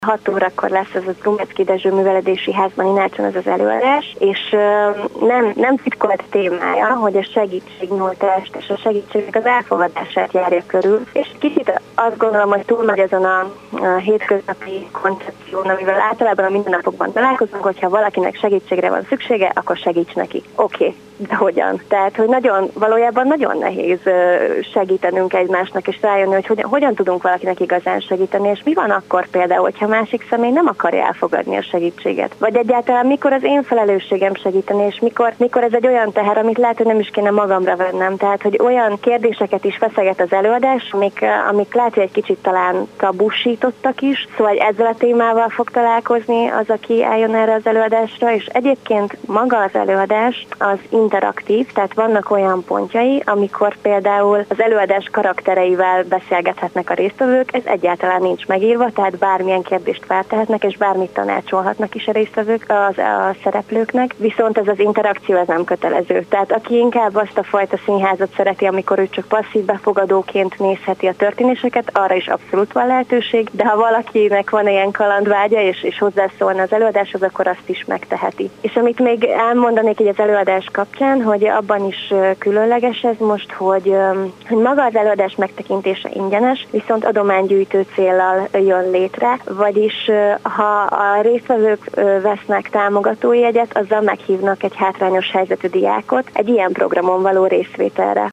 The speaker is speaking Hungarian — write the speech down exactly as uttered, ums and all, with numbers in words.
hat órakor lesz ez a Brunecki Dezső Művelődési Házban Inácson ez az előadás, és nem, nem titkolt témája, hogy a segítségnyújtást és a segítségnek az elfogadását járja körül, és kicsit azt gondolom, hogy túlmegy ezen a, a hétköznapi koncepción, amivel általában a mindennapokban találkozunk, hogyha valakinek segítségre van szüksége, akkor segíts neki. Oké, okay, de hogyan? Tehát, hogy nagyon, valójában nagyon nehéz segítenünk egymásnak, és rájönni, hogy hogyan, hogyan tudunk valakinek igazán segíteni, és mi van akkor például, hogyha másik személy nem akarja elfogadni a segítséget. Vagy egyáltalán mikor az én felelősségem segíteni, és mikor, mikor ez egy olyan teher, amit lehet, hogy nem is kéne magamra vennem. Tehát, hogy olyan kérdéseket is feszeget az előadás, amik, amik lehet, hogy egy kicsit talán tabusítottak is, szóval ezzel a témával fog találkozni az, aki eljön erre az előadásra, és egyébként maga az előadás az interaktív, tehát vannak olyan pontjai, amikor például az előadás karaktereivel beszélgethetnek a résztvevők, ez egyáltalán nincs megírva, tehát bármilyen kérdést feltehetnek, és bármit tanácsolhatnak is a résztvevők, az, a szereplőknek, viszont ez az interakció ez nem kötelező. Tehát aki inkább azt a fajta színházat szereti, amikor ő csak passzív befogadóként nézheti a történéseket, arra is abszolút van lehetőség, de ha valakinek van ilyen kalandvágya, és, és hozzászólna az előadáshoz, akkor azt is megteheti. És amit még elmondanék így az előadás kapcsán, hogy abban is különleges ez most, hogy, hogy maga az előadás megtekintése ingyenes, viszont adománygyűjtő céllal jön létre, vagyis ha a résztvevők vesznek támogatói jegyet, azzal meghívnak egy hátrányos helyzetű diákot egy ilyen programon való részvételre.